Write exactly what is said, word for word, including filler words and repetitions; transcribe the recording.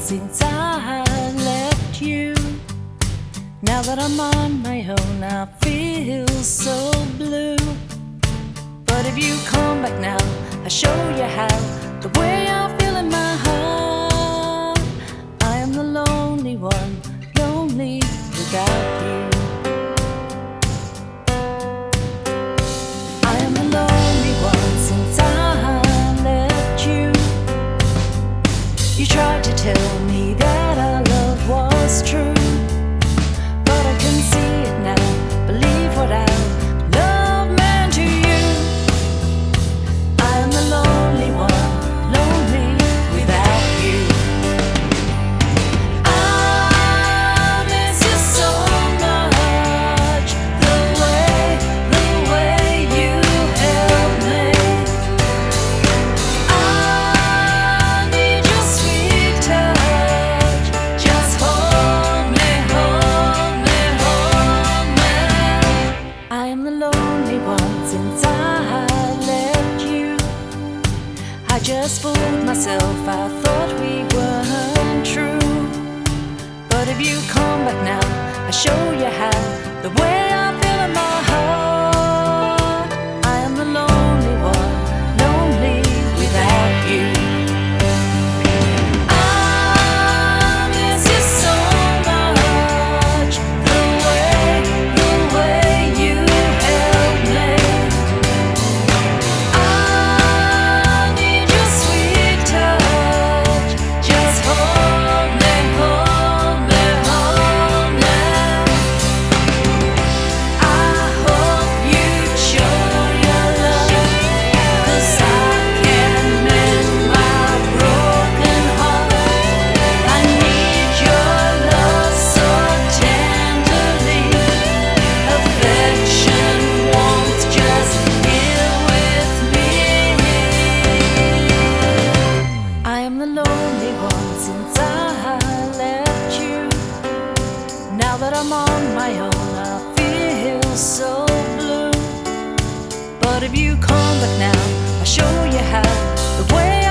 since I left you. Now that I'm on my own, I feel so blue. But if you come back now, I'll show you how. The way I feel in my heart, I am the lonely one, lonely without you. I am the lonely one since I left you. You tried to tell me that our love was true, but I can see it now, believe what I love meant to you. I am the lonely one, lonely without you. I miss you so much, the way, the way you held me. I need your sweet touch, just hold me, hold me, hold me. I am the lonely one since I left you. I just fooled myself, I thought we weren't true. But if you come back now, I'll show you how. The way I feel in my heart, I am the lonely one, lonely without you. I miss you so much, the way, the way you held me. I need your sweet touch, just hold me, hold me, hold me. I hope you show your love, 'cause I can't mend my broken heart. I need your love so tenderly, affection, warmth, just here with me. I am the lonely one since I left you. Now that I'm on my own, I feel so blue. But if you come back now, I'll show you how. The way